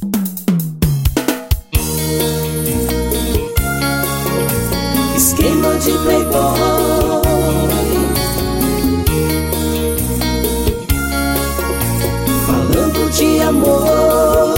Esquema de playboy, falando de amor.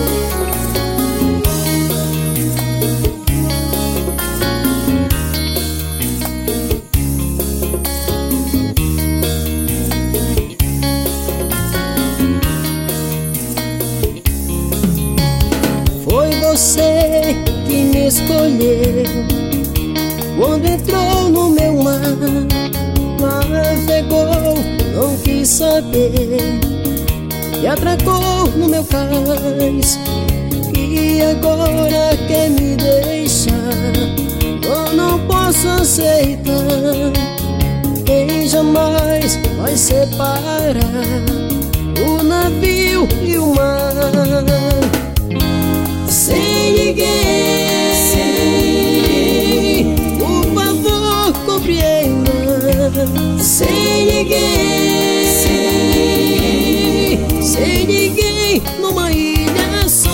Foi você que me escolheu quando entrou no meu mar, navegou, não quis saber, e atracou no meu cais. E agora quer me deixar, eu não posso aceitar. Quem jamais vai separar o navio e o mar? Sem ninguém, por favor, compreenda. Sem ninguém, numa ilha só.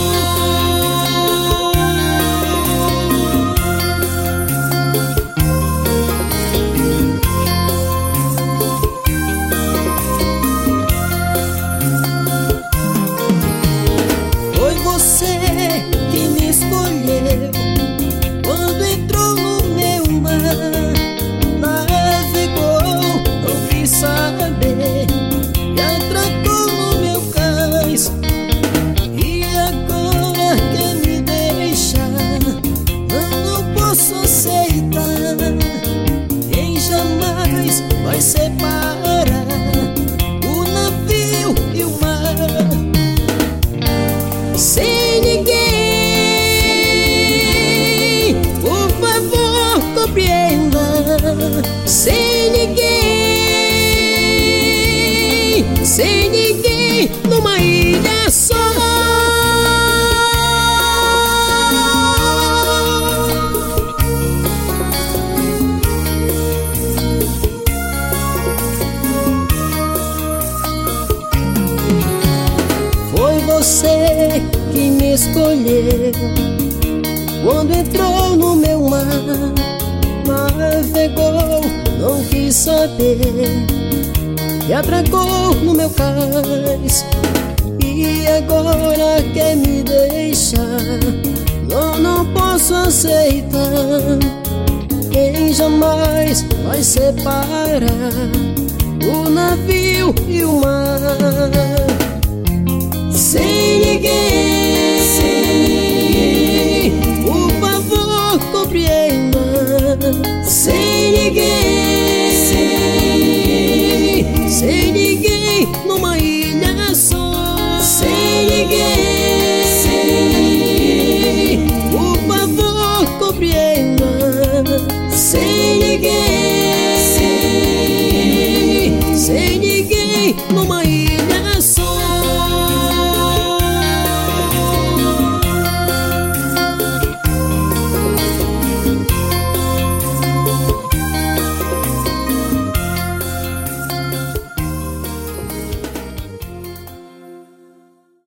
Foi você que me escolheu quando entrou no meu mar, navegou, não quis saber, e atracou no meu cais. E agora quer me deixar, não posso aceitar. Quem jamais vai separar o navio e o mar? Sem ninguém, por favor, compreenda. Sem ninguém, numa ilha só. Foi você que me escolheu quando entrou no meu mar, navegou, não quis saber, e atracou no meu cais. E agora quer me deixar, não posso aceitar. Quem jamais vai separar o navio e o mar? Sem ninguém,